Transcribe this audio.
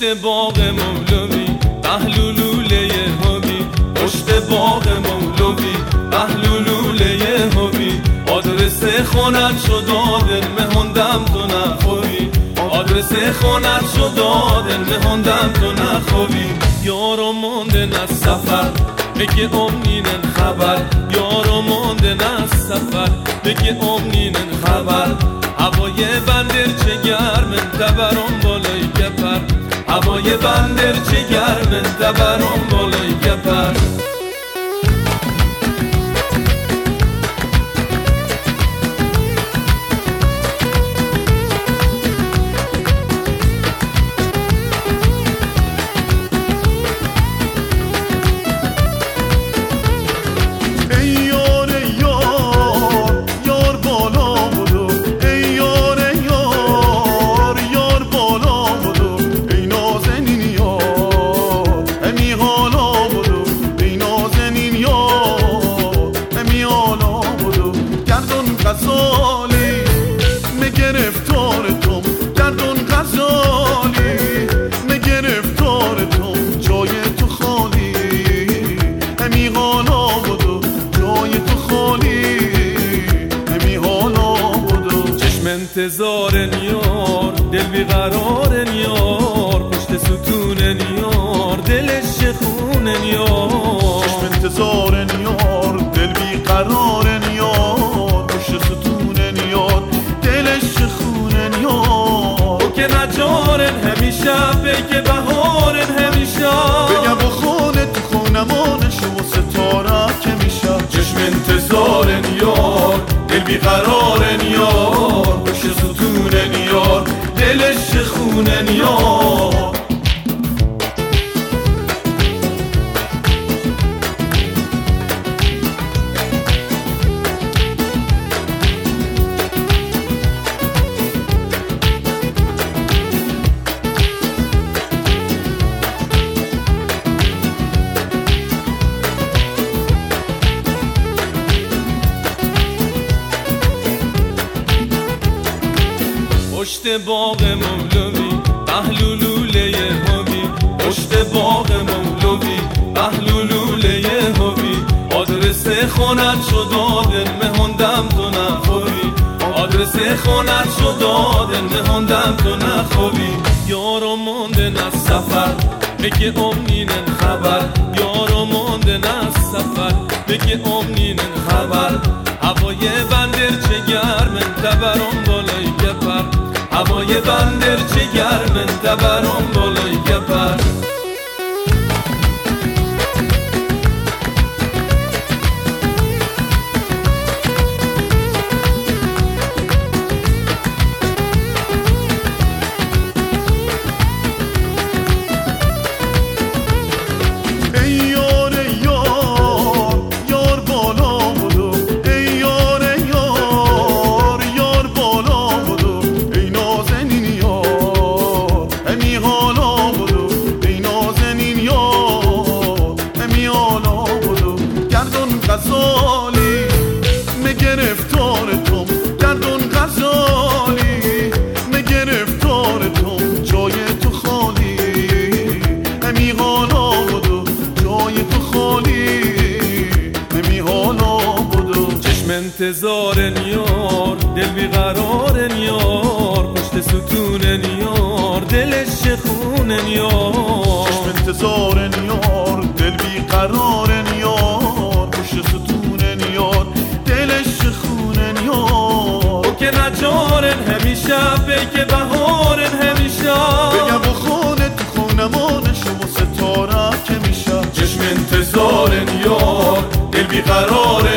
پشت باغ مولوی بهلولوله هوی، پشت باغ مولوی بهلولوله هوی، آدرس خونت شد دادن مهندم تو نخوی، آدرس خونت شد دادن مهندم تو نخوی. یارو موندن از سفر بگه امنینن خبر، یارو موندن از سفر بگه امنینن خبر. هوای بندر چه گرمن تبرم بالای گپر، هوای بندر چه گرمن تبرم بالای گپر. غزالی مگرفتار توم گردون غزالی مگرفتار توم جای تو خالی همی حالا بدو جای تو خالی همی حالا بدو. چشم انتظار یار دل بیقرار یار، پشت ستون یار دلش خون یار، چشم انتظار یار دل بیقرار یار، که نجارن همیشه بگه بهارن همیشه، بگه با خونه تو خونمانش و ستاره که میشه. چشم انتظارن یار دل بیقرارن یار، پشت ستونن یار دلش خونن یار. پشت باغ مولوی بهلولوله هوی، پشت باغ مولوی بهلولوله هوی، آدرس خونت شد دادن مهندم تو نخوی، آدرس خونت شد دادن مهندم تو نخوی. یارو موندن از سفر بگه امنینن خبر، یارو موندن از سفر بگه امنینن خبر. هوای بندر چه گرمن تبرم بالای گپر، هوای بندر چه گرمن تبرم بالای گپر. غزالی مگرفتار توم گردون غزالی مگرفتار توم جای تو خالی همی حالا بدو جای تو خالی همی حالا بدو. چشم انتظار یار دل بیقرار یار، پشت ستون یار دلش خون یار، چشم انتظار یار دل بیقرار یار، پشت ستون یار دلش خونن یار. که نجارن همیشه بگه بهارن همیشه، بگه با خونه تو خونمانش و ستاره که میشه. چشم انتظارن یار دل بیقرارن